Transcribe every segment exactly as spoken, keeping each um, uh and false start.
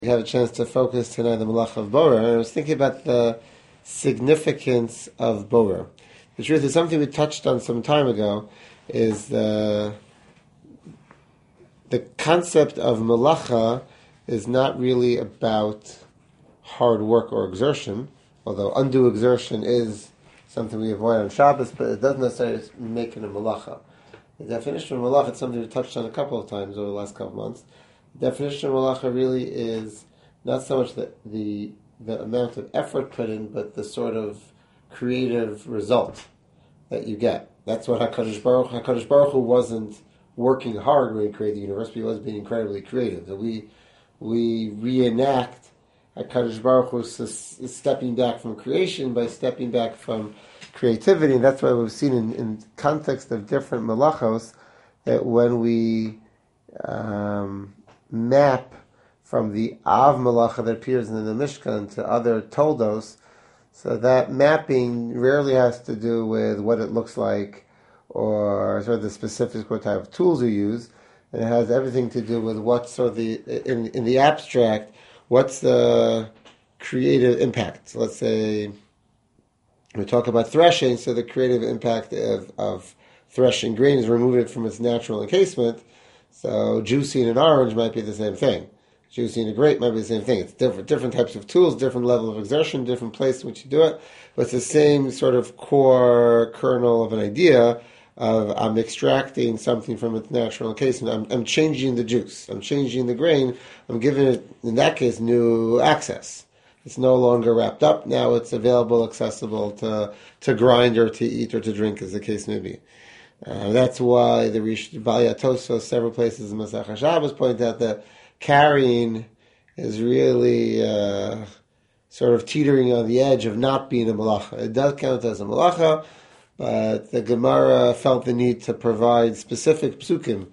We have a chance to focus tonight on the Malach of Borer, and I was thinking about the significance of Borer. The truth is something we touched on some time ago, is the, the concept of Malacha is not really about hard work or exertion, although undue exertion is something we avoid on Shabbos, but it doesn't necessarily make it a Malacha. The definition of Malacha is something we touched on a couple of times over the last couple of months. The definition of malacha really is not so much the, the the amount of effort put in, but the sort of creative result that you get. That's what HaKadosh Baruch HaKadosh Baruch Hu wasn't working hard when he created the universe, but he was being incredibly creative. So we we reenact HaKadosh Baruch Hu is stepping back from creation by stepping back from creativity, and that's why we've seen in, in context of different malachos that when we um, map from the Av Malacha that appears in the Mishkan to other Toldos, so that mapping rarely has to do with what it looks like or sort of the specifics, what type of tools you use. And it has everything to do with what's sort of the, in, in the abstract, what's the creative impact. So let's say we talk about threshing, so the creative impact of, of threshing grain is removing it from its natural encasement. So juicing an orange might be the same thing. Juicing a grape might be the same thing. It's different, different types of tools, different level of exertion, different place in which you do it. But it's the same sort of core kernel of an idea of I'm extracting something from its natural encasement. I'm, I'm changing the juice. I'm changing the grain. I'm giving it, in that case, new access. It's no longer wrapped up. Now it's available, accessible to to grind or to eat or to drink, as the case may be. Uh, that's why the Rish Balya Tosfos, several places in Masech Shabbos point out that carrying is really uh, sort of teetering on the edge of not being a malacha. It does count as a malacha, but the Gemara felt the need to provide specific psukim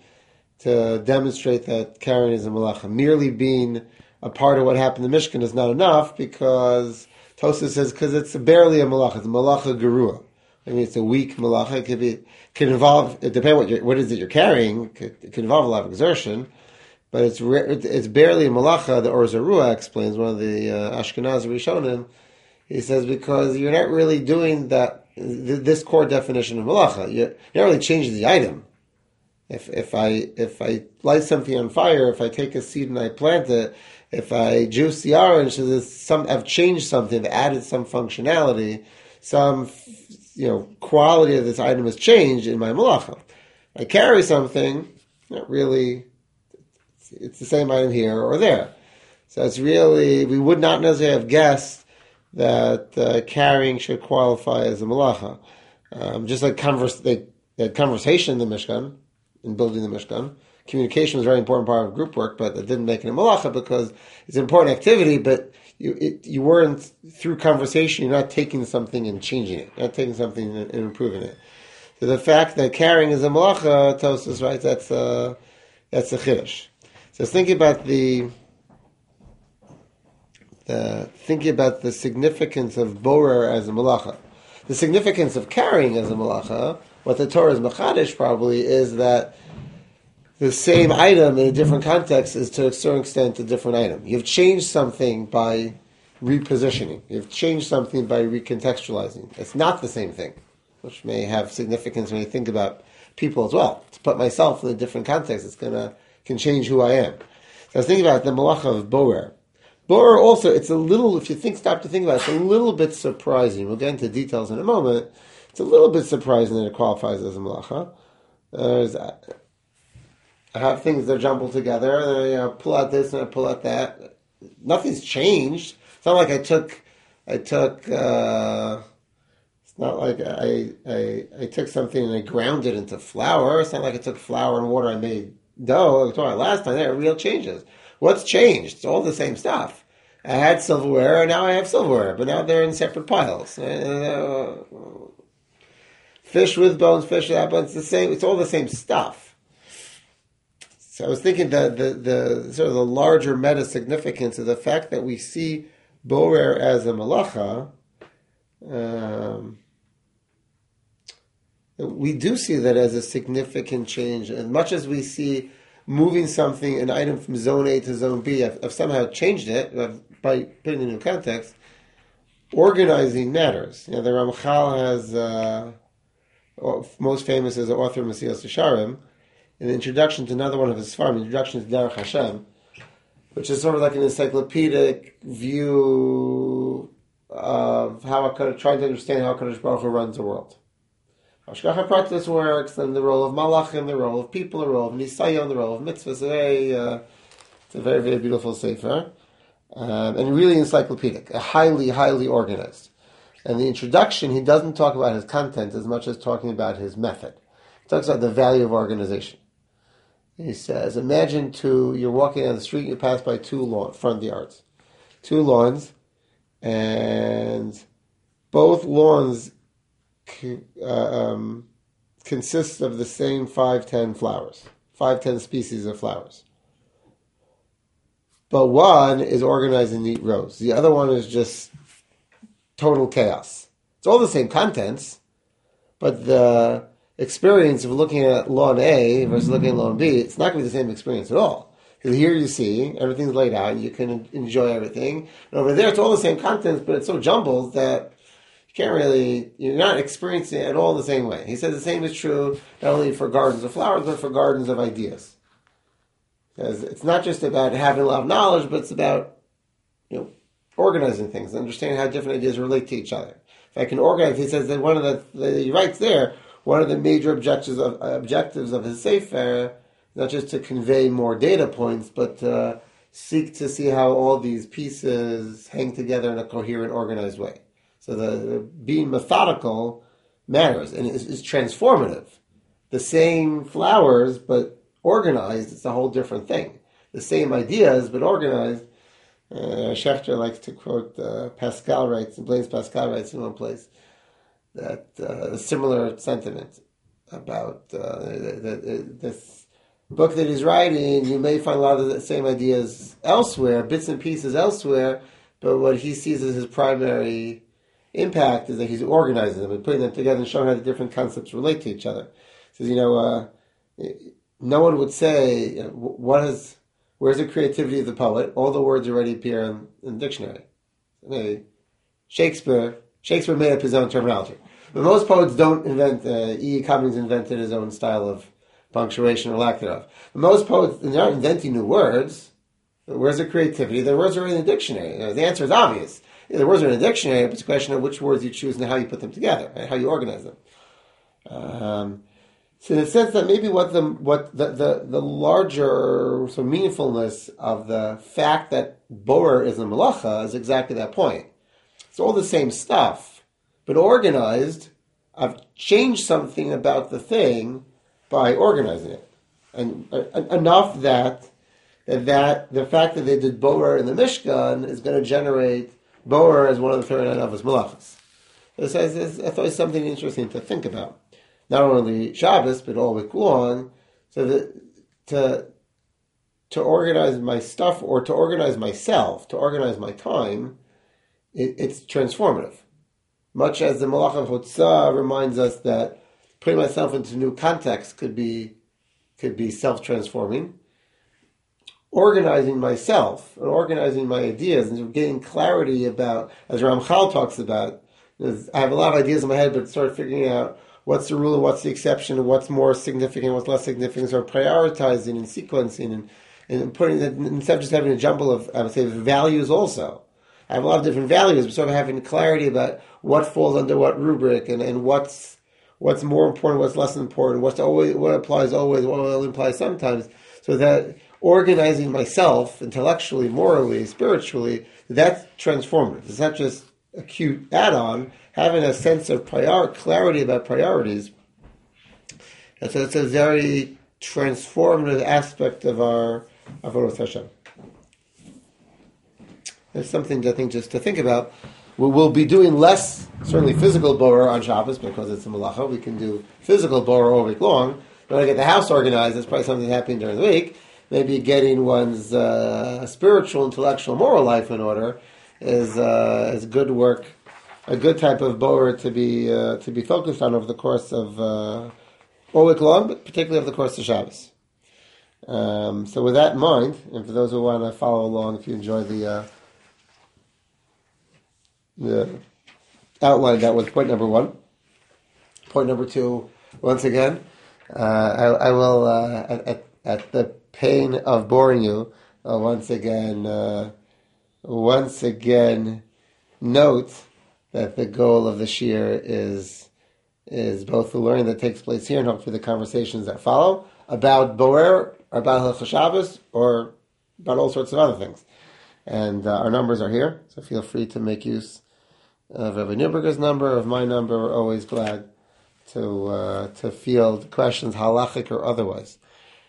to demonstrate that carrying is a malacha. Merely being a part of what happened in the Mishkan is not enough, because Tosfos says because it's barely a malacha. It's a malacha gerua. I mean, it's a weak malacha. It could be, could involve, it depends what you're, what is it you're carrying. It could, it could involve a lot of exertion, but it's it's barely a malacha. The Or Zarua explains, one of the uh, Ashkenaz Rishonim, he says, because you're not really doing that, th- this core definition of malacha. You're, you're not really changing the item. If if I if I light something on fire, if I take a seed and I plant it, if I juice the orange, so there's some, I've changed something, I've added some functionality, some, you know, quality of this item has changed in my malacha. I carry something, not really, it's, it's the same item here or there. So it's really, we would not necessarily have guessed that uh, carrying should qualify as a malacha. Um, just like converse, they, they had conversation in the Mishkan, in building the Mishkan. Communication was a very important part of group work, but it didn't make it a malacha because it's an important activity, but you it, you weren't, through conversation, you're not taking something and changing it. You're not taking something and, and improving it. So the fact that carrying is a malacha, Tosfos writes, that's a, that's a chiddush. So thinking about the, the, thinking about the significance of borer as a malacha. The significance of carrying as a malacha, what the Torah is machadish probably, is that the same item in a different context is to a certain extent a different item. You've changed something by repositioning. You've changed something by recontextualizing. It's not the same thing, which may have significance when you think about people as well. To put myself in a different context, it's gonna can change who I am. So I was thinking about the malacha of borer. Borer also, it's a little, if you think, stop to think about it, it's a little bit surprising. We'll get into details in a moment. It's a little bit surprising that it qualifies as a malacha. There's I have things that are jumbled together, and I you know, pull out this and I pull out that. Nothing's changed. It's not like I took, I took, uh, it's not like I, I I took something and I ground it into flour. It's not like I took flour and water, I made dough. Like I told you last time, there are real changes. What's changed? It's all the same stuff. I had silverware, and now I have silverware, but now they're in separate piles. Uh, fish with bones, fish without bones, it's the same, it's all the same stuff. So I was thinking that the, the sort of the larger meta significance of the fact that we see borer as a malacha, um, we do see that as a significant change. As much as we see moving something, an item from zone A to zone B, I've, I've somehow changed it I've, by putting it in context. Organizing matters. You know, the Ramchal has, uh, most famous as the author of Mesilas Yesharim, in the introduction to another one of his farm, introduction to Derech Hashem, which is sort of like an encyclopedic view of how HaKadosh, trying to understand how HaKadosh Baruch Hu runs the world. Hashgacha Pratis works, and the role of Malachim, the role of people, the role of Nisayon, the role of mitzvahs. It's a very, uh, it's a very, very beautiful sefer. Um, and really encyclopedic, highly, highly organized. And the introduction, he doesn't talk about his content as much as talking about his method. He talks about the value of organization. He says, imagine two, you're walking down the street, you pass by two lawn, front yards. Two lawns, and both lawns uh, um, consist of the same five, ten flowers. Five, ten species of flowers. But one is organized in neat rows. The other one is just total chaos. It's all the same contents, but the experience of looking at lawn A versus looking at lawn B, it's not going to be the same experience at all. Because here you see, everything's laid out, and you can enjoy everything. And over there, it's all the same contents, but it's so jumbled that you can't really, you're not experiencing it at all the same way. He says the same is true not only for gardens of flowers, but for gardens of ideas. Because it's not just about having a lot of knowledge, but it's about, you know, organizing things, understanding how different ideas relate to each other. If I can organize, he says that one of the, the he writes there, one of the major objectives of uh, objectives of his sefer, not just to convey more data points, but to seek to see how all these pieces hang together in a coherent, organized way. So the, the being methodical matters, and is, is transformative. The same flowers, but organized, it's a whole different thing. The same ideas, but organized. Uh, Schechter likes to quote uh, Pascal writes, and Blaise Pascal writes in one place, that uh, a similar sentiment about uh, the, the, this book that he's writing. You may find a lot of the same ideas elsewhere, bits and pieces elsewhere, but what he sees as his primary impact is that he's organizing them and putting them together and showing how the different concepts relate to each other. He says, you know, uh, no one would say, you know, what is, where's the creativity of the poet? All the words already appear in, in the dictionary. I mean, Shakespeare, Shakespeare made up his own terminology. But most poets don't invent, uh, E E. Cummings invented his own style of punctuation or lack thereof. But most poets, they're not inventing new words. Where's the creativity? The words are in the dictionary. You know, the answer is obvious. The words are in the dictionary, but it's a question of which words you choose and how you put them together, and how you organize them. Um, so in the sense that maybe what the what the, the, the larger sort of meaningfulness of the fact that Borer is a malacha is exactly that point. It's all the same stuff, but organized. I've changed something about the thing by organizing it, and uh, enough that that the fact that they did Borer in the Mishkan is going to generate Borer as one of the thirty-nine Avos Malachas. This is, I thought it was something interesting to think about. Not only Shabbos, but all week long. So that to to organize my stuff, or to organize myself, to organize my time, it, it's transformative. Much as the Malach of Hotzah reminds us that putting myself into new context could be could be self-transforming. Organizing myself and organizing my ideas and getting clarity about, as Ramchal talks about, I have a lot of ideas in my head, but sort of figuring out what's the rule and what's the exception and what's more significant, what's less significant, so prioritizing and sequencing and, and putting it, instead of just having a jumble of, I would say, values also. I have a lot of different values, but sort of having clarity about what falls under what rubric and, and what's what's more important, what's less important, what's always what applies always, what will imply sometimes, so that organizing myself intellectually, morally, spiritually, that's transformative. It's not just a cute add-on. Having a sense of prior clarity about priorities, that's a, that's a very transformative aspect of our Avodas Hashem. That's something I think just to think about. We will be doing less, certainly physical borer on Shabbos because it's a malacha. We can do physical borer all week long. When I get the house organized, that's probably something happening during the week. Maybe getting one's uh, spiritual, intellectual, moral life in order is uh, is good work, a good type of borer to be uh, to be focused on over the course of uh, all week long, but particularly over the course of Shabbos. Um, so with that in mind, and for those who want to follow along, if you enjoy the uh, the outline, that was point number one. Point number two, once again, uh, I, I will, uh, at, at the pain of boring you, uh, once again, uh, once again, note that the goal of the shir is is both the learning that takes place here and hopefully the conversations that follow about Borer, about Hilchos Shabbos, or about all sorts of other things. And uh, our numbers are here, so feel free to make use of Rabbi Newberger's number, of my number. We're always glad to uh, to field questions, halachic or otherwise.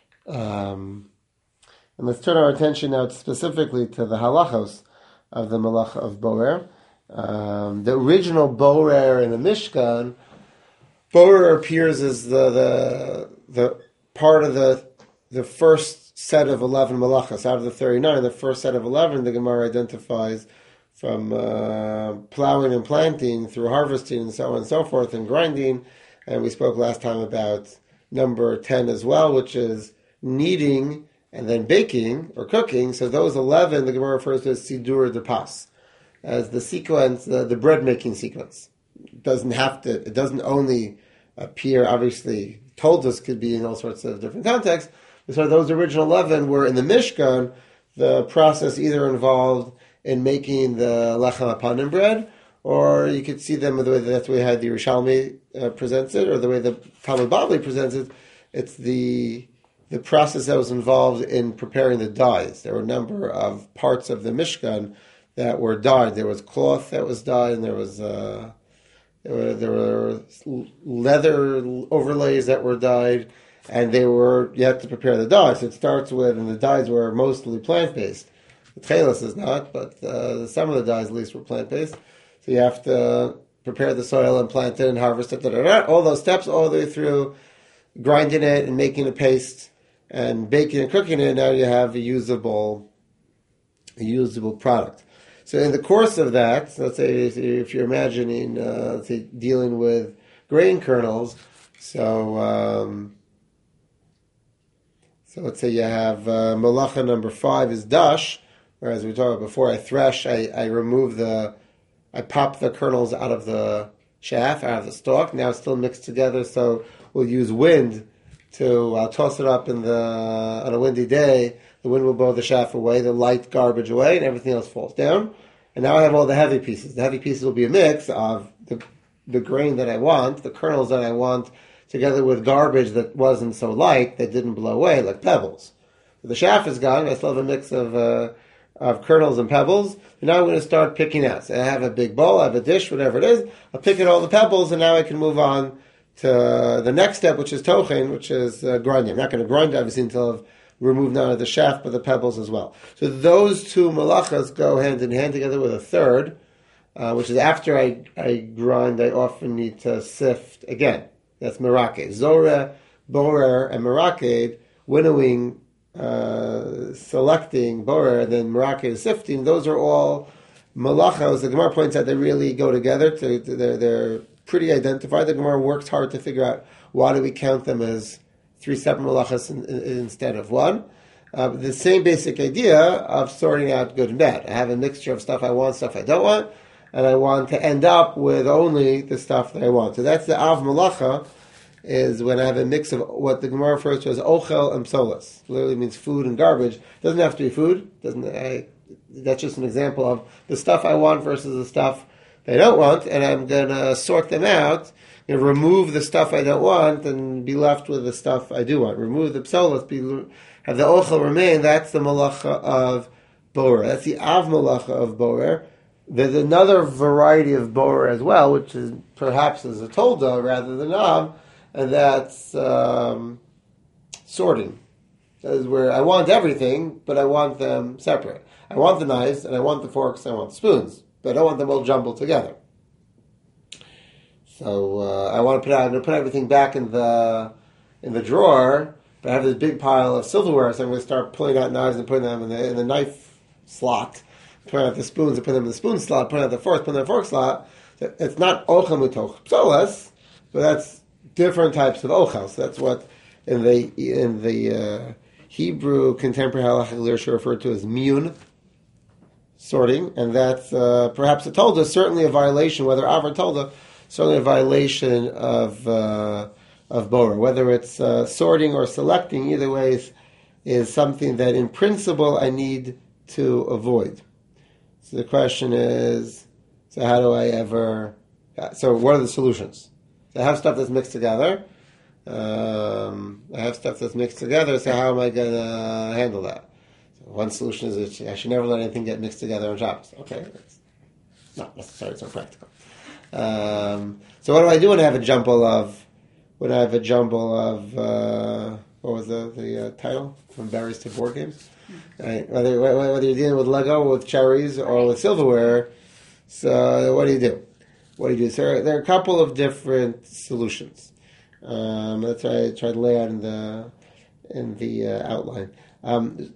Um, and let's turn our attention now specifically to the halachos of the Malacha of Borer. Um, the original Borer in the Mishkan, Borer appears as the the the part of the the first set of eleven malachas out of the thirty-nine. The first set of eleven, the Gemara identifies from uh, plowing and planting through harvesting and so on and so forth and grinding. And we spoke last time about number ten as well, which is kneading and then baking or cooking. So those eleven, the Gemara refers to as Sidur de Pas, as the sequence, the, the bread making sequence. It doesn't have to, it doesn't only appear, obviously, told us could be in all sorts of different contexts. So those original eleven were in the Mishkan, the process either involved in making the lechem hapanim bread, or you could see them the way that's the way how the Yerushalmi uh, presents it, or the way the Talmud Bavli presents it. It's the the process that was involved in preparing the dyes. There were a number of parts of the Mishkan that were dyed. There was cloth that was dyed, and there was uh, there were there were leather overlays that were dyed, and they were you had to prepare the dyes. So it starts with, and the dyes were mostly plant based. The tchelis is not, but uh, some of the dyes at least were plant based. So you have to prepare the soil and plant it and harvest it. Da, da, da, all those steps all the way through grinding it and making a paste and baking and cooking it. Now you have a usable, a usable product. So in the course of that, let's say if you're imagining, uh, let's say dealing with grain kernels, so um, so let's say you have uh, malacha number five is dash, whereas we talked about before, I thresh, I, I remove the, I pop the kernels out of the chaff, out of the stalk. Now it's still mixed together, so we'll use wind to, I'll toss it up in the on a windy day. The wind will blow the chaff away, the light garbage away, and everything else falls down. And now I have all the heavy pieces. The heavy pieces will be a mix of the the grain that I want, the kernels that I want, together with garbage that wasn't so light, that didn't blow away, like pebbles. So the chaff is gone, I still have a mix of uh, of kernels and pebbles. And now I'm going to start picking out. So I have a big bowl, I have a dish, whatever it is. I'll pick out all the pebbles, and now I can move on to the next step, which is tochen, which is uh, grinding. I'm not going to grind, obviously, until I've removed not only the chaff, but the pebbles as well. So those two malachas go hand in hand together with a third, uh, which is after I, I grind, I often need to sift again. That's meraked. Zorah, borer, and meraked, winnowing, uh, selecting, borer, and then meraked, sifting. Those are all malachas. The Gemara points out they really go together. To, to, they're, they're pretty identified. The Gemara works hard to figure out why do we count them as three separate malachas in, in, instead of one. Uh, the same basic idea of sorting out good and bad. I have a mixture of stuff I want, stuff I don't want, and I want to end up with only the stuff that I want. So that's the av malacha, is when I have a mix of what the Gemara refers to as ochel and psolas. Literally means food and garbage. It doesn't have to be food. Doesn't I, that's just an example of the stuff I want versus the stuff that I don't want, and I'm going to sort them out. You know, remove the stuff I don't want and be left with the stuff I do want. Remove the psolas, be have the ochel remain. That's the malacha of borer. That's the av malacha of borer. There's another variety of borer as well, which is perhaps is a tolda rather than av, and that's um, sorting. That is where I want everything, but I want them separate. I want the knives, and I want the forks, and I want the spoons, but I don't want them all jumbled together. So uh, I want to put I'm going to put everything back in the in the drawer, but I have this big pile of silverware, so I'm going to start pulling out knives and putting them in the in the knife slot, putting out the spoons and putting them in the spoon slot, putting out the forks, putting them in the fork slot. So it's not ochel mutoch psolas, but that's different types of ochel. So that's what in the in the uh, Hebrew contemporary halachic literature referred to as miyun, sorting, and that's uh, perhaps a tolda, certainly a violation, whether avar tolda, certainly a violation of uh, of bora. Whether it's uh, sorting or selecting, either way is, is something that in principle I need to avoid. So the question is, so how do I ever, so what are the solutions? So I have stuff that's mixed together. Um, I have stuff that's mixed together, so how am I going to handle that? So one solution is that I should never let anything get mixed together on Shabbos. Okay, that's not necessarily so practical. Um, so what do I do when I have a jumble of, when I have a jumble of, uh, what was the, the uh, title? From berries to board games? Right? Whether, whether you're dealing with Lego, with cherries, or with silverware, so what do you do? What do you do? So there, there are a couple of different solutions. Um, that's what I tried to lay out in the in the uh, outline. Um,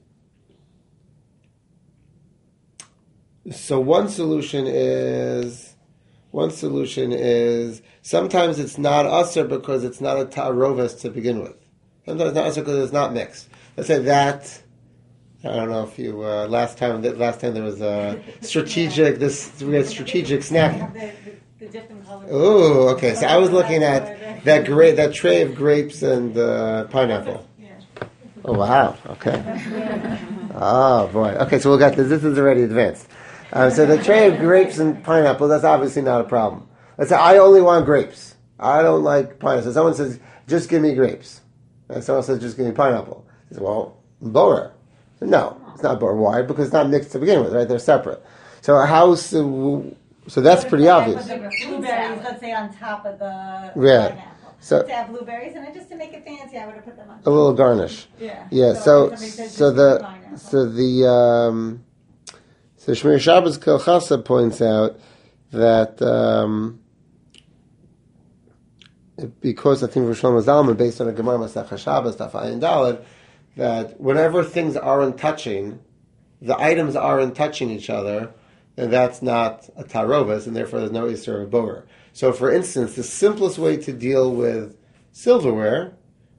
so one solution is one solution is sometimes it's not usher because it's not a ta'aroves to begin with. Sometimes it's not usher because it's not mixed. Let's say that. I don't know if you uh, last time last time there was a strategic this we had strategic snacking. The, the different colors. Oh, okay. So I was looking at that great that tray of grapes and uh, pineapple. Oh wow. Okay. Oh boy. Okay, so we'll get this. This is already advanced. Um, so the tray of grapes and pineapple, that's obviously not a problem. Let's say I only want grapes. I don't like pineapple. So someone says, just give me grapes. And someone says, just give me pineapple. I say, well, bora. No, it's not bora. Why? Because it's not mixed to begin with, right? They're separate. So how? So, so that's pretty obvious. Put the blueberries, let's say, on top of the yeah. pineapple. So let's have blueberries, and just to make it fancy, I would have put them on top. A little garnish. Yeah. Yeah. So, so, so the, so the, um, so Shmir Shabbos Kilchasa points out that um, because I think Rosh Shlomo Zalman, based on a Gemara Masech Shabbos Daf Ayin Daled, that whenever things aren't touching, the items aren't touching each other, then that's not a tarovas, and therefore there's no Isser of Borer. So, for instance, the simplest way to deal with silverware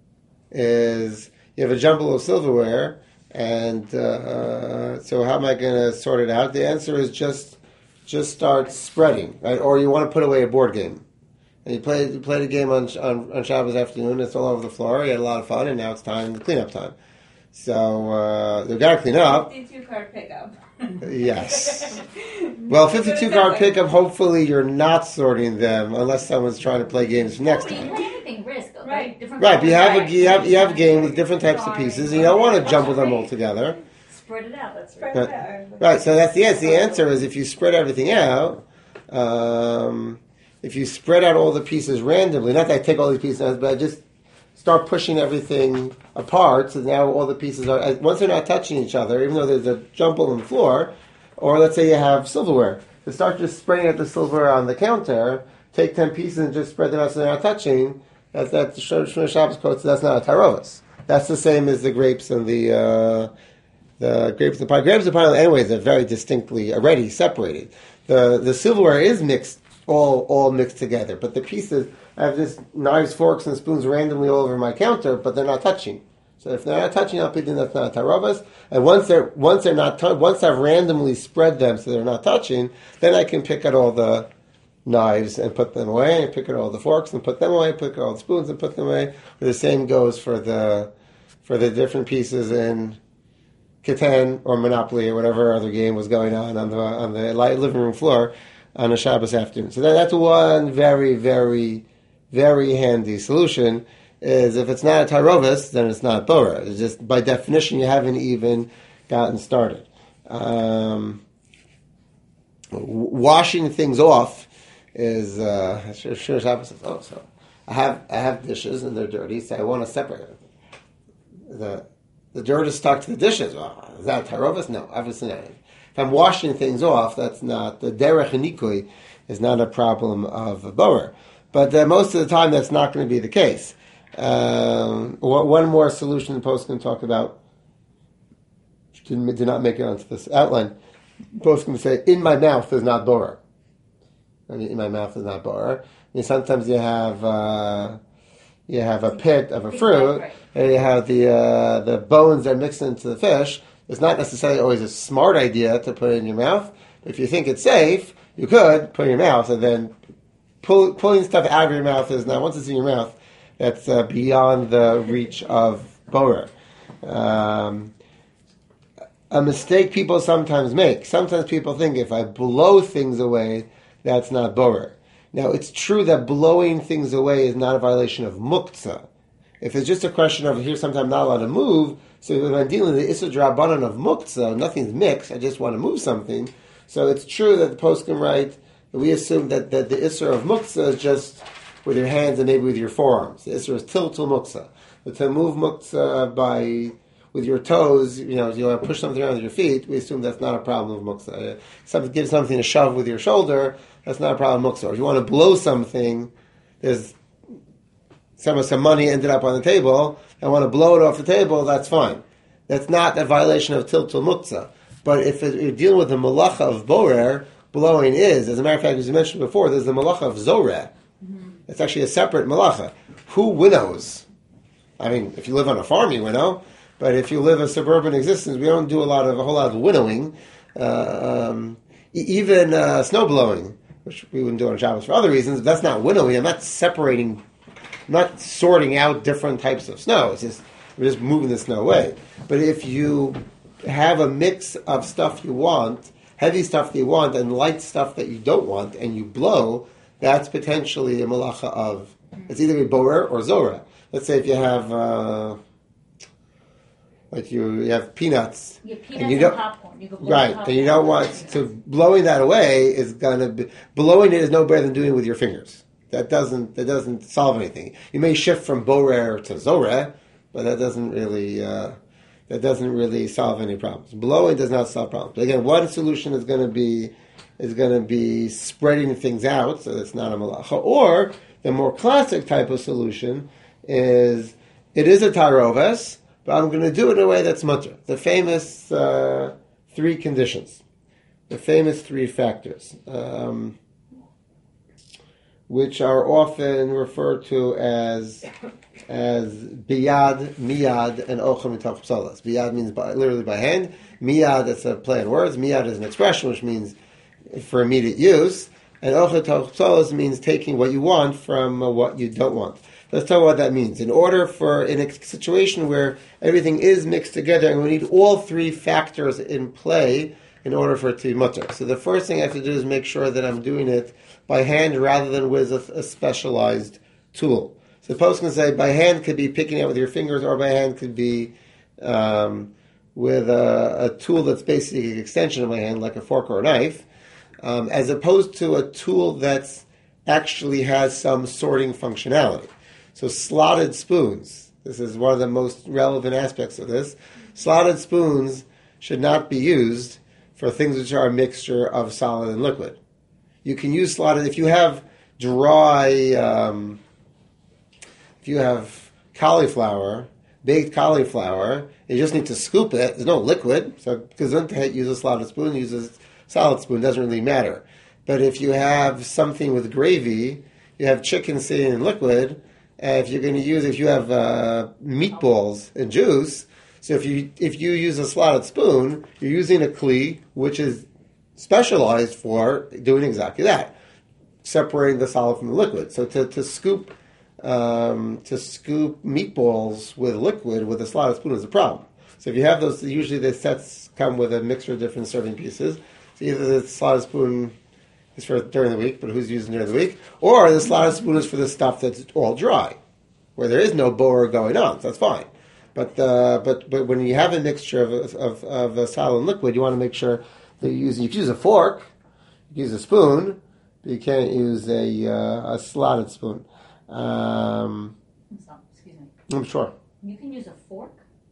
is you have a jumble of silverware, and uh, so how am I going to sort it out? The answer is just just start spreading, right? Or you want to put away a board game. And you played you played a game on, on on Shabbos afternoon. It's all over the floor. You had a lot of fun, and now it's time cleanup time. So uh, they've got to clean up. fifty-two card pickup. Yes. Well, fifty-two card pickup. Hopefully, you're not sorting them unless someone's trying to play games next No, time. you play anything risk, though, right? Different Right. But you have a colors, you have right? you have a game with different types of pieces, and you don't want to jumble them all together. Spread it out. That's Spread right. it out. Right. So that's the answer. The answer is if you spread everything out. Um, If you spread out all the pieces randomly, not that I take all these pieces, but I just start pushing everything apart, so now all the pieces are, once they're not touching each other, even though there's a jumble on the floor, or let's say you have silverware, to start just spreading out the silverware on the counter, take ten pieces and just spread them out so they're not touching, that's, that's the Shmir Shabbos quote, so that's not a tarovas. That's the same as the grapes and the, uh, the grapes and the pine. Grapes and pine, anyways, are very distinctly already separated. The, the silverware is mixed all all mixed together. But the pieces, I have just knives, forks, and spoons randomly all over my counter, but they're not touching. So if they're not touching, I'll put in that's not a tarovas. And once they're once they're not t- once I've randomly spread them so they're not touching, then I can pick out all the knives and put them away, and pick out all the forks and put them away, pick out all the spoons and put them away. The same goes for the for the different pieces in Catan or Monopoly or whatever other game was going on on the on the living room floor on a Shabbos afternoon. So that, that's one very, very, very handy solution, is if it's not a tarovis, then it's not bora. It's just, by definition, you haven't even gotten started. Um, washing things off is, uh, sure, sure Shabbos says, oh, so I have, I have dishes and they're dirty, so I want to separate them. The, the dirt is stuck to the dishes. Well, is that a tarovis? No, obviously not. If I'm washing things off, that's not, the derech nikui is not a problem of a borer. But uh, most of the time, that's not going to be the case. Um, one more solution the post can talk about, which did, did not make it onto this outline. Post can say, in my mouth is not borer. I mean, in my mouth is not borer. I mean, sometimes you have, uh, you have a pit of a Big fruit, bite, right. and you have the uh, the bones that are mixed into the fish. It's not necessarily always a smart idea to put it in your mouth. If you think it's safe, you could put it in your mouth, and then pull, pulling stuff out of your mouth is not, once it's in your mouth, that's uh, beyond the reach of borer. Um, a mistake people sometimes make. Sometimes people think if I blow things away, that's not borer. Now, it's true that blowing things away is not a violation of muktzah. If it's just a question of here, sometimes I'm not allowed to move, so when I'm dealing with the Issur D'Rabbanan of muktzah, nothing's mixed, I just want to move something. So it's true that the poskim write that we assume that, that the Issur of muktzah is just with your hands and maybe with your forearms. The Issur is tiltul muktzah. But to move muktzah by with your toes, you know, you want to push something around with your feet, we assume that's not a problem with muktzah. Some, give something a shove with your shoulder, that's not a problem with muktzah. Or if you want to blow something, there's some some money ended up on the table, I want to blow it off the table, that's fine. That's not a violation of tiltul muktzah. But if it, you're dealing with the malacha of borer, blowing is, as a matter of fact, as you mentioned before, there's the malacha of zoreh. Mm-hmm. It's actually a separate malacha. Who winnows? I mean, if you live on a farm, you winnow. But if you live a suburban existence, we don't do a lot of a whole lot of winnowing. Uh, um, e- even uh, snow blowing, which we wouldn't do on Shabbos for other reasons. That's not winnowing. I'm not separating, I'm not sorting out different types of snow. It's just we're just moving the snow away. But if you have a mix of stuff you want, heavy stuff that you want, and light stuff that you don't want, and you blow, that's potentially a malacha of, it's either a borer or zorah. Let's say if you have, uh, like you, you have peanuts. You have peanuts and, you and don't, popcorn. You can blow right, popcorn. and you don't want, to blowing that away is going to be, blowing it is no better than doing it with your fingers. That doesn't, that doesn't solve anything. You may shift from borer to zorah, but that doesn't really, uh, that doesn't really solve any problems. Blowing does not solve problems. Again, one solution is going to be is going to be spreading things out, so it's not a malacha. Or the more classic type of solution is it is a taroves, but I'm going to do it in a way that's mutter. The famous uh, three conditions, the famous three factors, um, which are often referred to as as biyad, miyad, and ochel mitach psalas. Biyad means by, literally by hand. Miyad, it's a play on words. Miyad is an expression which means for immediate use. And ochel mitach psalas means taking what you want from uh, what you don't want. Let's talk about what that means. In order for, in a situation where everything is mixed together, and we need all three factors in play in order for it to be mutter. So the first thing I have to do is make sure that I'm doing it by hand rather than with a, a specialized tool. So the post can say by hand could be picking it with your fingers, or by hand could be um, with a, a tool that's basically an extension of my hand, like a fork or a knife, um, as opposed to a tool that's actually has some sorting functionality. So slotted spoons, this is one of the most relevant aspects of this. Slotted spoons should not be used for things which are a mixture of solid and liquid. You can use slotted, if you have dry, um, if you have cauliflower, baked cauliflower, you just need to scoop it. There's no liquid, so because don't use a slotted spoon, use a solid spoon, doesn't really matter. But if you have something with gravy, you have chicken sitting in liquid, uh, if you're going to use, if you have uh, meatballs and juice, so if you if you use a slotted spoon, you're using a kli, which is specialized for doing exactly that, separating the solid from the liquid. So to, to scoop um, to scoop meatballs with liquid with a slotted spoon is a problem. So if you have those, usually the sets come with a mixture of different serving pieces. So either the slotted spoon is for during the week, but who's using during the week, or the slotted spoon is for the stuff that's all dry, where there is no borer going on. So that's fine. But uh, but but when you have a mixture of of, of a solid and liquid, you want to make sure that you use. You can use a fork, you can use a spoon, but you can't use a uh, a slotted spoon. Um, Excuse me. I'm sure. You can use a fork?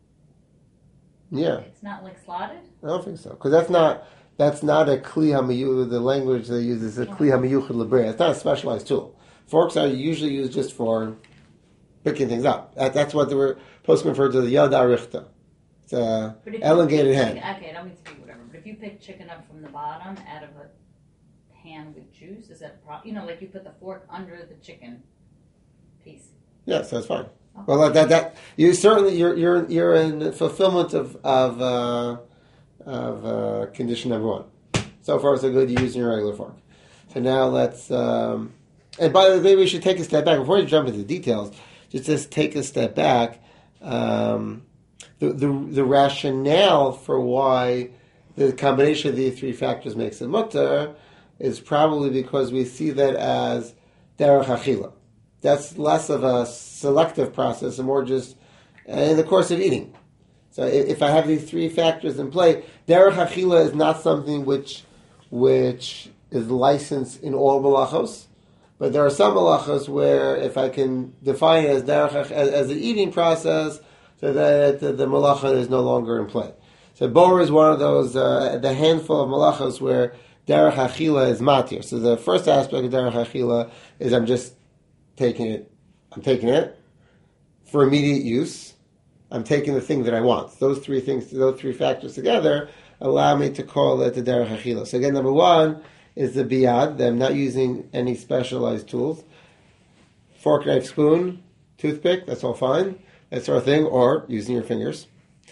Yeah. It's not like slotted? I don't think so, because that's not that's not a kli hamayu. The language they use is a kli hamayuchad lebrei. It's not a specialized tool. Forks are usually used just for picking things up. That, that's what they were supposed to refer to the yad arichta. It's a elongated hand. Chicken, okay, I don't mean to be whatever, but if you pick chicken up from the bottom out of a pan with juice, is that pro- you know, like you put the fork under the chicken piece? Yes, that's fine. Well, that that you certainly you're you're you're in fulfillment of of uh, of uh, condition number one. So far, so good. You're using your regular fork. So now let's. Um, and by the way, maybe we should take a step back before we jump into the details. Just just take a step back. Um, the the the rationale for why the combination of these three factors makes it mutter is probably because we see that as derech achila. That's less of a selective process and more just in the course of eating. So if I have these three factors in play, derech achila is not something which which is licensed in all malachos, but there are some malachos where if I can define it as derech as, as an eating process, so that the, the malacha is no longer in play. So bor is one of those uh, the handful of malachos where derech achila is matir. So the first aspect of derech achila is I'm just taking it, I'm taking it for immediate use. I'm taking the thing that I want. Those three things, those three factors together allow me to call it the derech achila. So again, number one is the biyad, that I'm not using any specialized tools. Fork, knife, spoon, toothpick, that's all fine. That sort of thing, or using your fingers.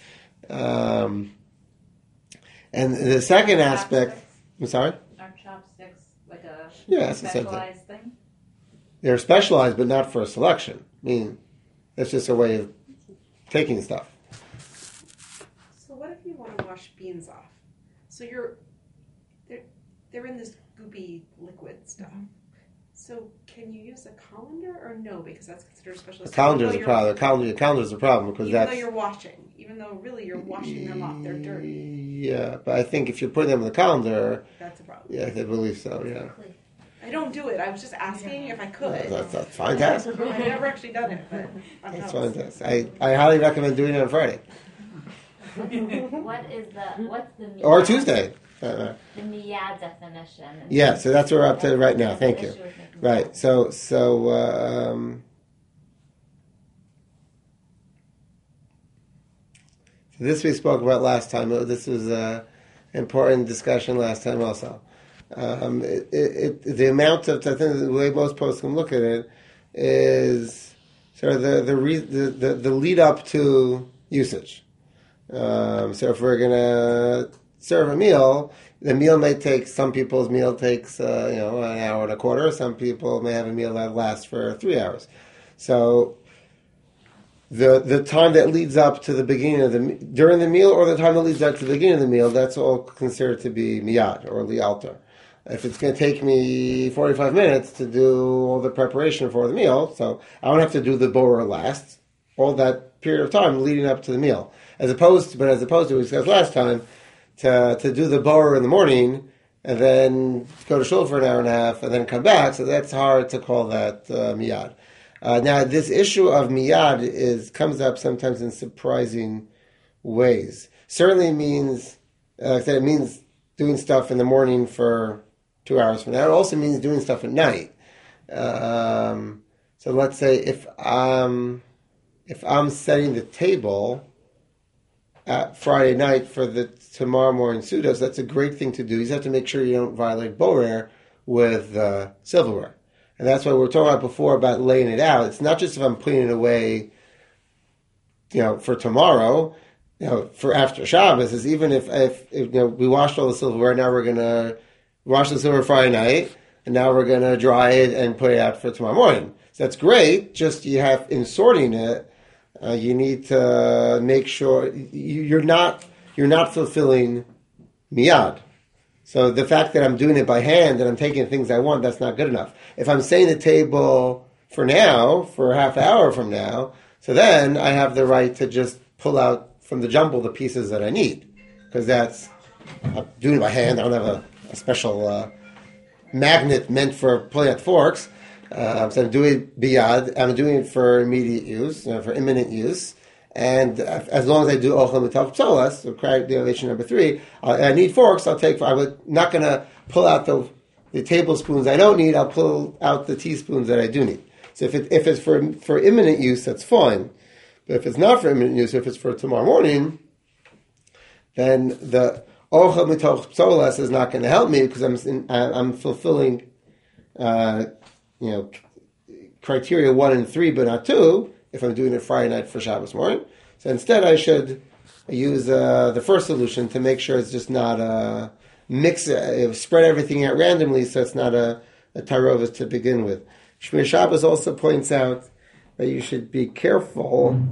Um, and the second aspect, I'm sorry? Are chopsticks like a Yeah, that's the same thing. specialized thing? They're specialized, but not for a selection. I mean, that's just a way of taking stuff. So what if you want to wash beans off? So you're, they're, they're in this goopy liquid stuff. Mm-hmm. So can you use a colander or no? Because that's considered a special. The calendar is a problem. The calendar, the calendar is a problem because even that's. though you're washing, even though really you're washing them off, they're dirty. Yeah, but I think if you're putting them in the calendar, That's a problem. yeah, I believe so. Yeah, I don't do it. I was just asking if I could. that's, that's fine task. I've never actually done it, but I'm That's not. fine task. I, I highly recommend doing it on Friday What is the, what's the miyad? or Tuesday. Uh, The miyad definition. yeah, so that's what we're up to right now. That's the Thank you. issue with making Right. So so. Uh, um, This we spoke about last time. This was an important discussion last time also. Um, it, it, it, the amount of, I think the way most posts can look at it is sort of the the, re, the, the, the lead up to usage. Um, so if we're going to serve a meal, the meal may take, some people's meal takes uh, you know an hour and a quarter. Some people may have a meal that lasts for three hours. So the the time that leads up to the beginning of the during the meal, or the time that leads up to the beginning of the meal, that's all considered to be miyad or li'alter. If it's going to take me forty-five minutes to do all the preparation for the meal, so I don't have to do the borer last, all that period of time leading up to the meal. As opposed to, but as opposed to, we discussed last time, to to do the borer in the morning, and then go to shul for an hour and a half, and then come back, so that's hard to call that uh, miyad. Uh, now, this issue of miyad is comes up sometimes in surprising ways. Certainly means, uh, like I said, it means doing stuff in the morning for two hours from now. It also means doing stuff at night. Um, so let's say if I'm if I'm setting the table at Friday night for the tomorrow morning sudos, that's a great thing to do. You just have to make sure you don't violate borer with uh, silverware. And that's why we were talking about before about laying it out. It's not just if I'm putting it away, you know, for tomorrow, you know, for after Shabbos. It's even if, if, if you know, we washed all the silverware, now we're going to wash the silverware Friday night, and now we're going to dry it and put it out for tomorrow morning. So that's great. Just you have, in sorting it, uh, you need to make sure you, you're not you're not fulfilling miyad. So the fact that I'm doing it by hand and I'm taking things I want, that's not good enough. If I'm setting the table for now, for a half hour from now, so then I have the right to just pull out from the jumble the pieces that I need. Because that's, I'm doing it by hand. I don't have a, a special uh, magnet meant for pulling out forks. Uh, so I'm doing it biyad. I'm doing it for immediate use, you know, for imminent use. And as long as I do ochel mitach psolas, so derivation number three, I, I need forks. I'll take. I'm not going to pull out the the tablespoons I don't need. I'll pull out the teaspoons that I do need. So if it, if it's for for imminent use, that's fine. But if it's not for imminent use, if it's for tomorrow morning, then the ochel mitach psolas is not going to help me because I'm in, I'm fulfilling, uh, you know, criteria one and three, but not two, if I'm doing it Friday night for Shabbos morning. So instead, I should use uh, the first solution to make sure it's just not a mix, uh, spread everything out randomly, so it's not a, a tarovis to begin with. Shmir Shabbos also points out that you should be careful.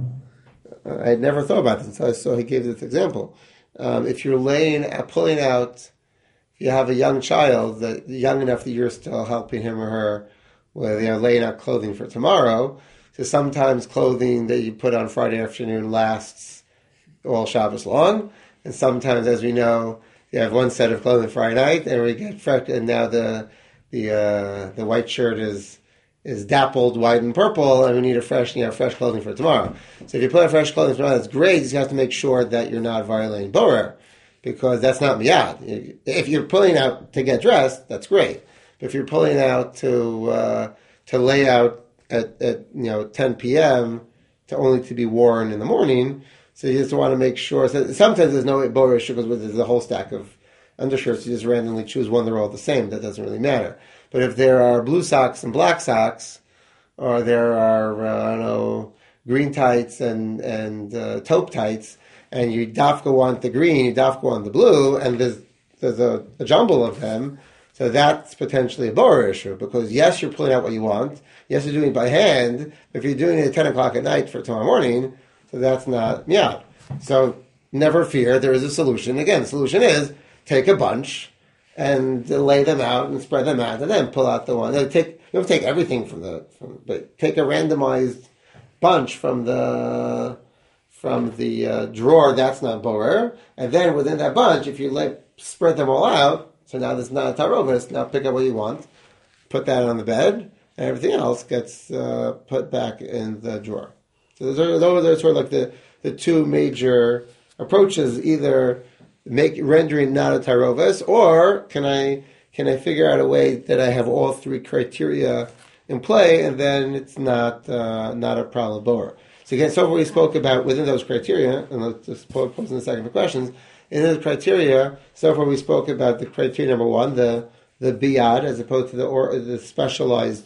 Uh, I had never thought about this, so, so he gave this example. Um, if you're laying, uh, pulling out, if you have a young child that young enough that you're still helping him or her with, you know, laying out clothing for tomorrow. So sometimes clothing that you put on Friday afternoon lasts all Shabbos long, and sometimes, as we know, you have one set of clothing Friday night, and we get fresh, and now the the uh, the white shirt is is dappled white and purple, and we need a fresh, you know, fresh clothing for tomorrow. So if you put on fresh clothing for tomorrow, that's great. You just have to make sure that you're not violating borer, because that's not miyad. If you're pulling out to get dressed, that's great. But if you're pulling out to uh, to lay out at, at you know ten p.m. to only to be worn in the morning, so you just want to make sure. So sometimes there's no borer issue because there's a whole stack of undershirts. You just randomly choose one; they're all the same. That doesn't really matter. But if there are blue socks and black socks, or there are uh, I don't know green tights and and uh, taupe tights, and you dafka want the green, you dafka want the blue, and there's there's a, a jumble of them. So that's potentially a borer issue, because yes, you're pulling out what you want. Yes, you're doing it by hand. But if you're doing it at ten o'clock at night for tomorrow morning, so that's not, yeah. So never fear, there is a solution. Again, the solution is take a bunch and lay them out and spread them out, and then pull out the one. Take, you don't take everything from the, from, but take a randomized bunch from the from the uh, drawer. That's not borer. And then within that bunch, if you lay, spread them all out. So now there's not a tarovis. Now pick up what you want, put that on the bed, and everything else gets uh, put back in the drawer. So those are, those are sort of like the, the two major approaches: either make rendering not a tarovis, or can I can I figure out a way that I have all three criteria in play, and then it's not uh, not a problem borer. So again, so far we spoke about within those criteria, and let's just pose in a second for questions. In the criteria, so far we spoke about the criteria number one, the the biyad, as opposed to the or the specialized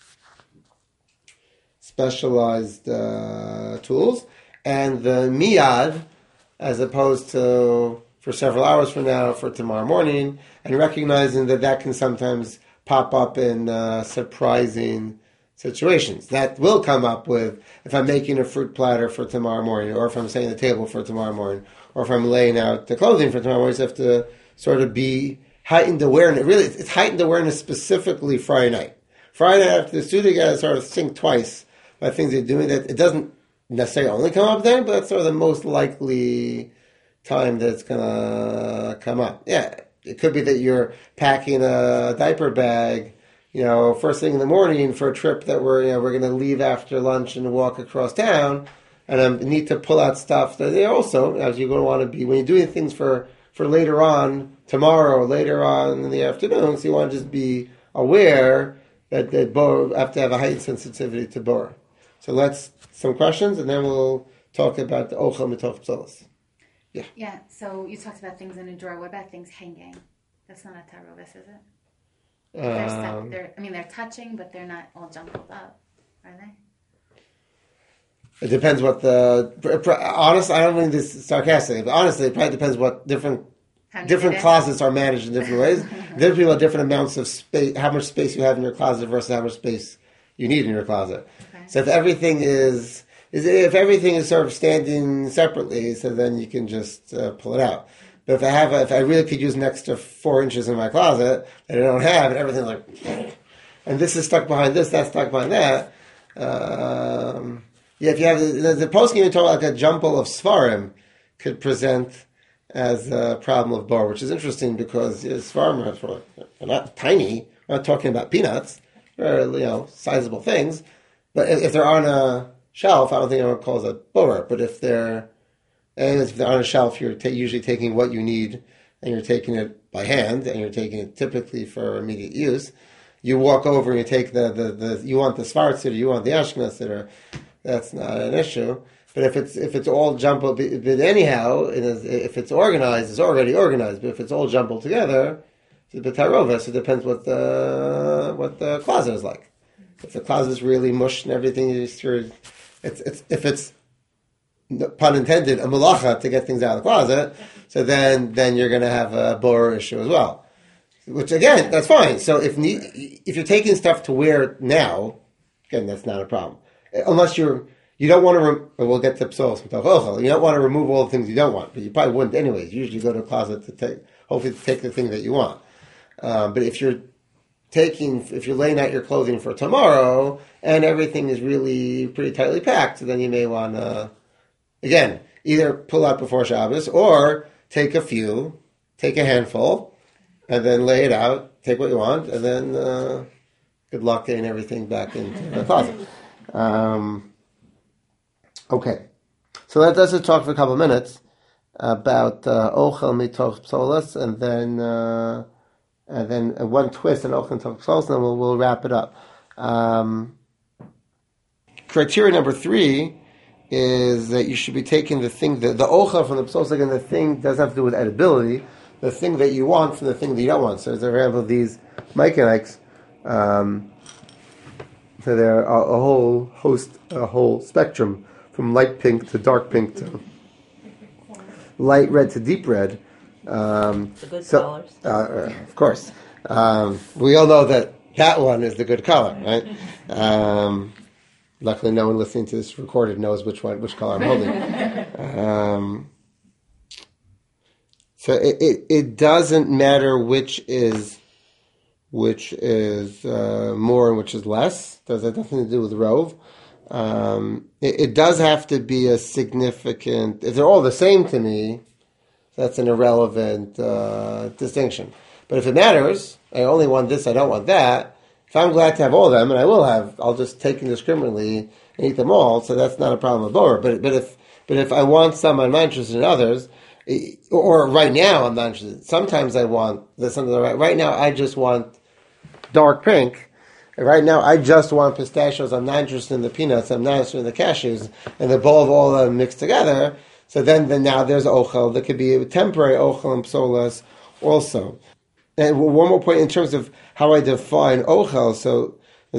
specialized uh, tools, and the miyad, as opposed to for several hours from now, for tomorrow morning, and recognizing that that can sometimes pop up in uh, surprising situations. That will come up with if I'm making a fruit platter for tomorrow morning, or if I'm setting the table for tomorrow morning, or if I'm laying out the clothing for tomorrow morning. I have to sort of be heightened awareness. Really, it's heightened awareness specifically Friday night. Friday night after the studio, you got to sort of think twice about things you're doing. That it doesn't necessarily only come up then, but that's sort of the most likely time that it's going to come up. Yeah, it could be that you're packing a diaper bag, you know, first thing in the morning for a trip that we're, you know, we're going to leave after lunch and walk across town, and I need to pull out stuff that they also, as you're going to want to be, when you're doing things for, for later on, tomorrow, or later on in the afternoon, so you want to just be aware that, that borer, have to have a heightened sensitivity to borer. So let's, some questions, and then we'll talk about the ochel mitov psolos. Yeah. Yeah, so you talked about things in a drawer. What about things hanging? That's not a tarovis, is it? They're, Um, stuck, they're, I mean, they're touching, but they're not all jumbled up, are they? It depends what the, honestly, I don't mean this sarcastic, but honestly, it probably depends what different How different needed. closets are managed in different ways. Different people have different amounts of space, how much space you have in your closet versus how much space you need in your closet. Okay. So if everything is, is if everything is sort of standing separately, so then you can just uh, pull it out. But if I have, a, if I really could use an extra four inches in my closet that I don't have, and everything's like, and this is stuck behind this, that's stuck behind that. Um, yeah, if you have the, the post game, talk like a jumble of svarim could present as a problem of bar, which is interesting because you know, svarim are, are not tiny. We're not talking about peanuts; they're you know sizable things. But if, if they're on a shelf, I don't think anyone calls it bar. But if they're And if they're on a shelf, you're ta- usually taking what you need, and you're taking it by hand, and you're taking it typically for immediate use. You walk over and you take the, the, the you want the Sfar Siddur, you want the Ashkenaz Siddur. That's not an issue. But if it's if it's all jumbled, but anyhow, it is, if it's organized, it's already organized. But if it's all jumbled together, it's a bit tarovis. It depends what the what the closet is like. If the closet's really mush and everything, it's, it's, it's if it's pun intended a malacha to get things out of the closet, so then then you're going to have a borer issue as well. Which again, that's fine. So if need, if you're taking stuff to wear now, again, that's not a problem. Unless you're you don't want to. Rem- we'll get to psolos with ochel. You don't want to remove all the things you don't want, but you probably wouldn't anyways. You usually go to a closet to take, hopefully, to take the thing that you want. Um, but if you're taking, if you're laying out your clothing for tomorrow and everything is really pretty tightly packed, then you may want to, again, either pull out before Shabbos or take a few, take a handful, and then lay it out, take what you want, and then uh, good luck getting everything back into the closet. Um, okay. So that does it talk for a couple of minutes about uh, Ochel Mitoch Psolos, and then uh, and then uh, one twist in Ochel Mitoch Psolos, and then we'll, we'll wrap it up. Um, criteria number three is that you should be taking the thing, the, the Ochel from the Psolos, again, the thing doesn't have to do with edibility, the thing that you want from the thing that you don't want. So, for example, these Maikinikes, um, so they're a, a whole host, a whole spectrum from light pink to dark pink to light red to deep red. Um, The good so, colors. Uh, of course. Um, we all know that that one is the good color, right? Um, luckily, no one listening to this recorded knows which one, which color I'm holding. Um, so it, it, it doesn't matter which is which is uh, more and which is less. Does that nothing to do with rove? Um, it, it does have to be a significant. If they're all the same to me, that's an irrelevant uh, distinction. But if it matters, I only want this, I don't want that. If I'm glad to have all of them, and I will have, I'll just take indiscriminately and eat them all. So that's not a problem with borer. But but if but if I want some, I'm not interested in others. Or right now, I'm not interested. Sometimes I want this. Something right. Right now, I just want dark pink. Right now, I just want pistachios. I'm not interested in the peanuts. I'm not interested in the cashews. And the bowl of all of them mixed together. So then, then now there's ochel. There could be a temporary ochel and psolas also. And one more point in terms of how I define ochel. So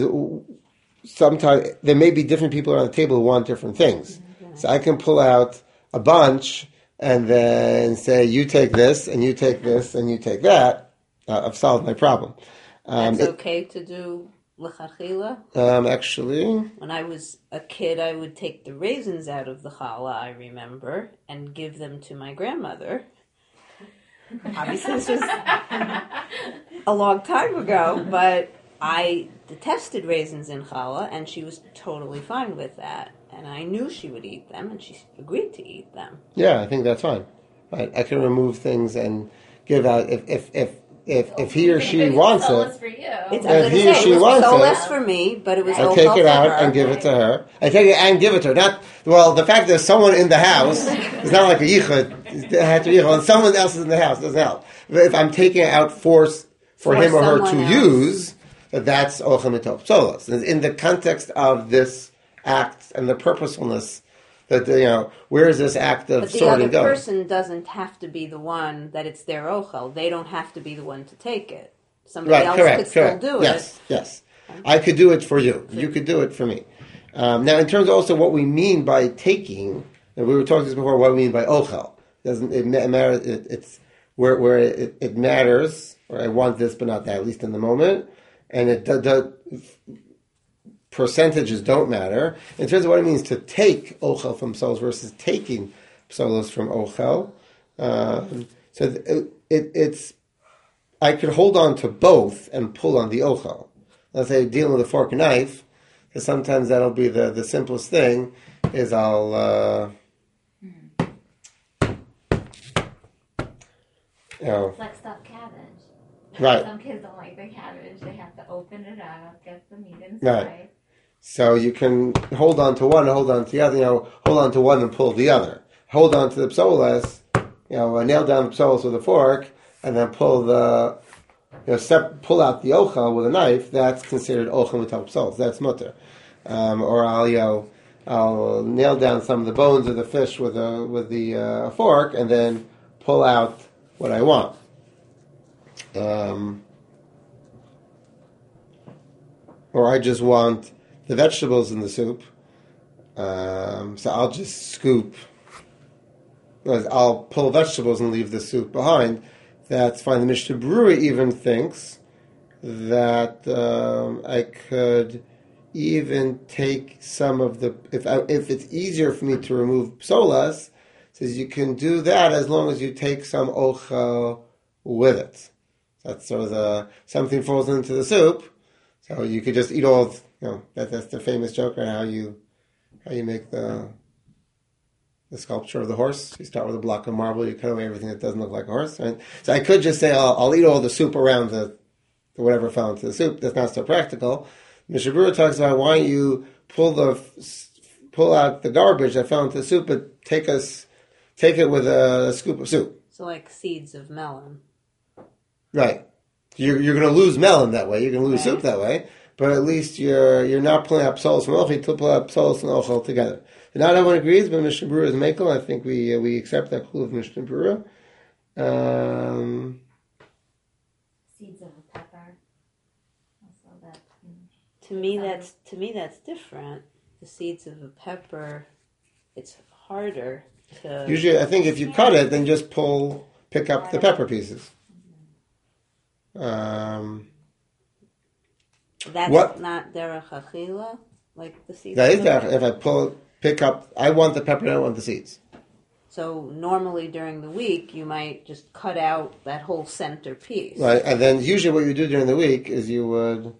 sometimes there may be different people around the table who want different things. So I can pull out a bunch and then say, you take this, and you take this, and you take that. Uh, I've solved my problem. Um, That's okay to do lechatchila? Um, actually... When I was a kid, I would take the raisins out of the challah, I remember, and give them to my grandmother. Obviously, this was a long time ago, but I detested raisins in challah, and she was totally fine with that. And I knew she would eat them, and she agreed to eat them. Yeah, I think that's fine. Right? I can remove things and give out if if if if, if he or she It's wants soulless it. for you. It's, If I was he gonna or say, she it was wants so it, less for me, but it was I all take for it out her. and give it to her. I take it and give it to her. Not well. The fact there's someone in the house is not like a yichud. I have to yichud. And someone else is in the house doesn't help. But if I'm taking it out for for, For him or her someone to else. use, that's ochel mitov psolos. In the context of this act and the purposefulness. That, you know, where is this act of But the sorting other going? person doesn't have to be the one that it's their ochel. They don't have to be the one to take it. Somebody Right, else correct, could still correct. do yes, it. Yes, I could do it for you. You could do it for me. Um, now, in terms of also what we mean by taking, and we were talking this before, what we mean by ochel. Doesn't it matter? It, it's where where it, it matters. Or I want this, but not that. At least in the moment, and it does. Percentages don't matter. In terms of what it means to take ochel from psolos versus taking psolos from ochel. Um, so it, it, it's, I could hold on to both and pull on the ochel. Let's say dealing with a fork and knife, because sometimes that'll be the, the simplest thing, is I'll, uh, you know, It's like stuffed cabbage. right. Some kids don't like the cabbage. They have to open it up, get the meat inside. Right. So you can hold on to one, hold on to the other, you know, hold on to one and pull the other. Hold on to the psolas, you know, nail down the psolas with a fork, and then pull the, you know, sep- pull out the ochel with a knife. That's considered ochel mitov psolos. That's mutter. Um, or I'll, you know, I'll nail down some of the bones of the fish with a with the uh, fork, and then pull out what I want. Um, or I just want the vegetables in the soup, um, so I'll just scoop, I'll pull vegetables and leave the soup behind, that's fine. The Mishnah Berurah even thinks that um, I could even take some of the, if I, if it's easier for me to remove psolas, says you can do that as long as you take some ochel with it. That's sort of the, something falls into the soup, so you could just eat all, of, you know, that, that's the famous joke, right? How you, how you make the, the sculpture of the horse. You start with a block of marble, you cut away everything that doesn't look like a horse, right? So I could just say, I'll, I'll eat all the soup around the, the whatever fell into the soup. That's not so practical. Mishnah Berurah talks about why don't you pull the, pull out the garbage that fell into the soup, but take us, take it with a, a scoop of soup. So like seeds of melon. Right. You're you're going to lose melon that way. You're going to lose Right. soup that way. But at least you're you're not pulling up psolos from ochel. You pull up psolos and ochel together. And not everyone agrees, but Mishnah Berurah is mekel. I think we uh, we accept that clue of Mishnah Berurah. Um, Seeds of a pepper. Also that. mm, To me, that's to me that's different. The seeds of a pepper, it's harder to. usually, I think if you cut it, then just pull, pick up the pepper pieces. Um, That's what- not derech achila, like the seeds. that is of that. pepper. If I pull, pick up, I want the pepper, I don't want the seeds. So normally during the week, you might just cut out that whole center piece. Right, and then usually what you do during the week is you would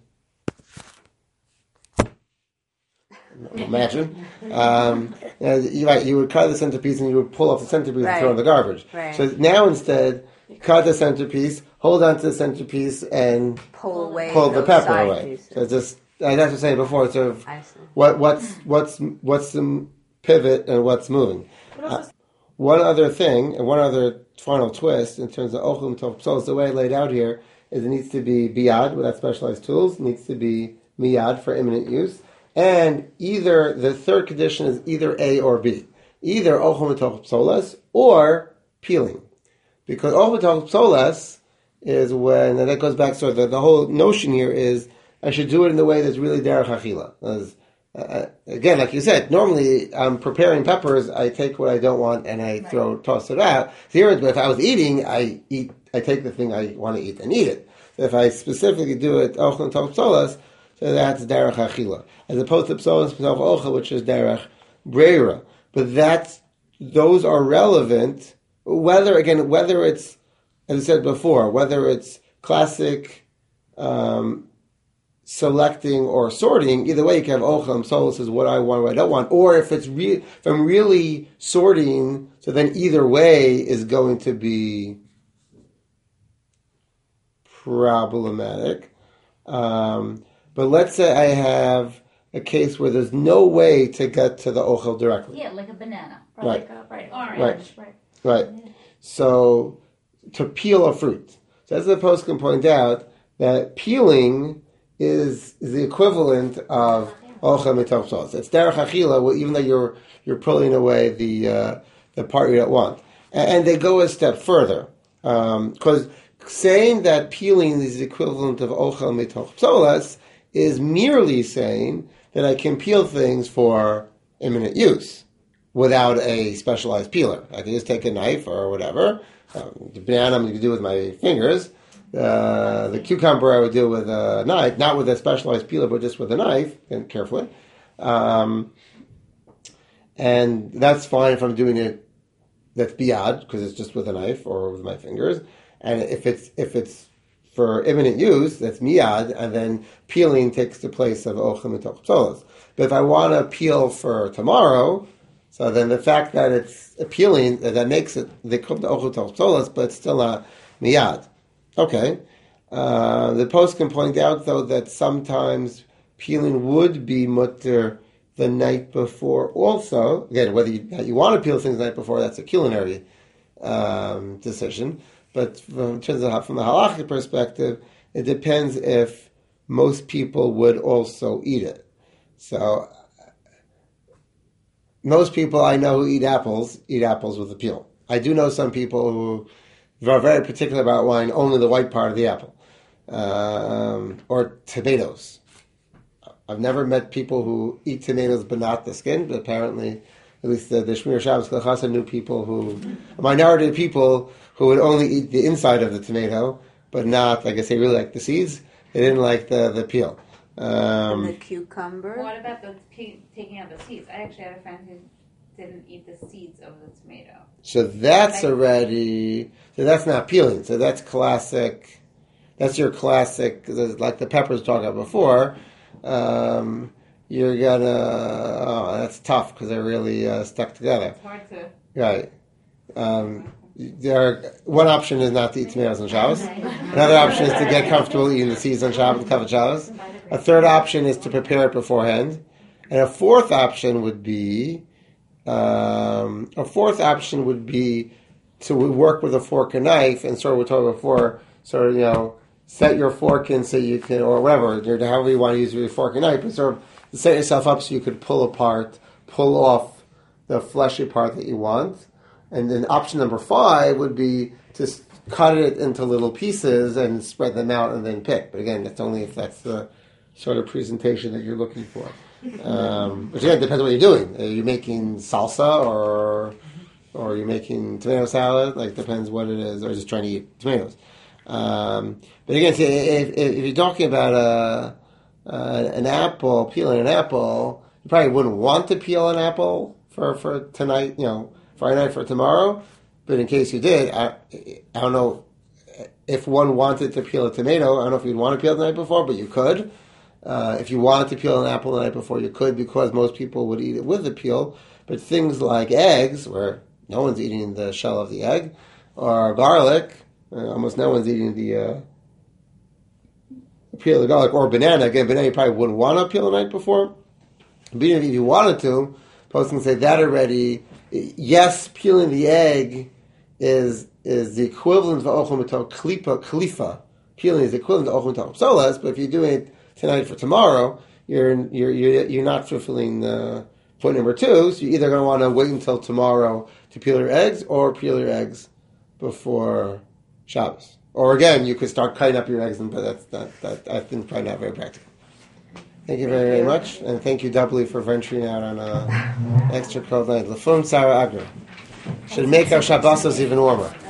imagine, um, you know, you, right, you would cut the centerpiece and you would pull off the centerpiece and throw in the garbage. Right. So now instead, cut the centerpiece, hold on to the centerpiece, and Pull away. pull the those pepper side away. pieces. So it's just, as I was saying before, sort of I see. what what's what's what's the pivot and what's moving. Uh, one other thing, and one other final twist in terms of ochel mitov psolos, the way I laid out here is it needs to be biad without specialized tools, it needs to be miyad for imminent use, and either the third condition is either A or B, either ochel mitov psolos or peeling, because ochel mitov psolos is when, and that goes back. So the, the whole notion here is I should do it in the way that's really derech achila. As, Uh, again, like you said, normally I'm preparing peppers. I take what I don't want and I throw toss it out. So here, if I was eating, I eat. I take the thing I want to eat and eat it. So if I specifically do it ochel mitov psolos, so that's derech achila, as opposed to psolos mitov ochel, which is derech breira. But that's those are relevant. Whether again, whether it's as I said before, whether it's classic. Um, selecting or sorting, either way you can have ochel and psolos is what I want, what I don't want. Or if it's re- if I'm really sorting, so then either way is going to be problematic. Um, but let's say I have a case where there's no way to get to the ochel directly. Yeah, like a banana. Or Right. like a Right. orange. Right. Right. So to peel a fruit. So as the post can point out, that peeling is is the equivalent of ochel mitov psolos. It's derech achila, even though you're you're pulling away the uh, the part you don't want. And, and they go a step further, because um, saying that peeling is the equivalent of ochel mitov psolos is merely saying that I can peel things for imminent use without a specialized peeler. I can just take a knife or whatever. Um, the banana I'm going to do with my fingers. Uh, the cucumber I would do with a knife, not with a specialized peeler, but just with a knife, and carefully. Um, and that's fine if I'm doing it, that's biad, because it's just with a knife or with my fingers. And if it's if it's for imminent use, that's miyad, and then peeling takes the place of ochel mitov psolos. But if I want to peel for tomorrow, so then the fact that it's appealing, that makes it, they call it ochel mitov psolos, but it's still not miyad. Okay. Uh, the post can point out, though, that sometimes peeling would be mutter the night before also. Again, whether you, you want to peel things the night before, that's a culinary um, decision. But from, in terms of, from a halachic perspective, it depends if most people would also eat it. So, most people I know who eat apples, eat apples with a peel. I do know some people who are very particular about wine, only the white part of the apple. Um, or tomatoes. I've never met people who eat tomatoes but not the skin, but apparently, at least the, the Shmir Shabbos Chassan knew people who, a minority of people who would only eat the inside of the tomato, but not, like I say, really like the seeds. They didn't like the, the peel. Um, and the cucumber. What about the pe- taking out the seeds? I actually had a friend who didn't eat the seeds of the tomato. So that's already, so that's not peeling. So that's classic, that's your classic, like the peppers talked about before. Um, you're gonna, oh, that's tough because they're really uh, stuck together. It's hard to. Right. Um, there are, one option is not to eat tomatoes on Shabbos. Another option is to get comfortable eating the seeds on Shabbos, covered Shabbos. A third option is to prepare it beforehand. And a fourth option would be, um, a fourth option would be to work with a fork and knife, and sort of we talked before, sort of, you know, set your fork in so you can, or whatever, however you want to use your fork and knife, but sort of set yourself up so you could pull apart, pull off the fleshy part that you want. And then option number five would be to cut it into little pieces and spread them out and then pick. But again, that's only if that's the sort of presentation that you're looking for. Um, which again, depends on what you're doing. Are you making salsa or or you're making tomato salad? Like, depends what it is. Or just trying to eat tomatoes. Um, but again, see, if, if you're talking about a, uh, an apple, peeling an apple, you probably wouldn't want to peel an apple for, for tonight, you know, Friday night for tomorrow. But in case you did, I, I don't know if one wanted to peel a tomato. I don't know if you'd want to peel the night before, but you could. Uh, if you wanted to peel an apple the night before, you could, because most people would eat it with the peel. But things like eggs, where no one's eating the shell of the egg, or garlic, uh, almost no one's eating the uh, peel of the garlic, or banana. Again, banana you probably wouldn't want to peel the night before. But even if you wanted to, folks can say that already. Yes, peeling the egg is is the equivalent of ochel mital klipa klifa. Peeling is the equivalent of ochel mital psolas, but if you're doing it tonight for tomorrow, you're you're you're, you're not fulfilling uh, point number two. So you're either going to want to wait until tomorrow to peel your eggs, or peel your eggs before Shabbos. Or again, you could start cutting up your eggs, but that's not that I think probably not very practical. Thank you very, very much, and thank you doubly for venturing out on an extra cold night. Lafum Sarah Agra should make our Shabbosos even warmer.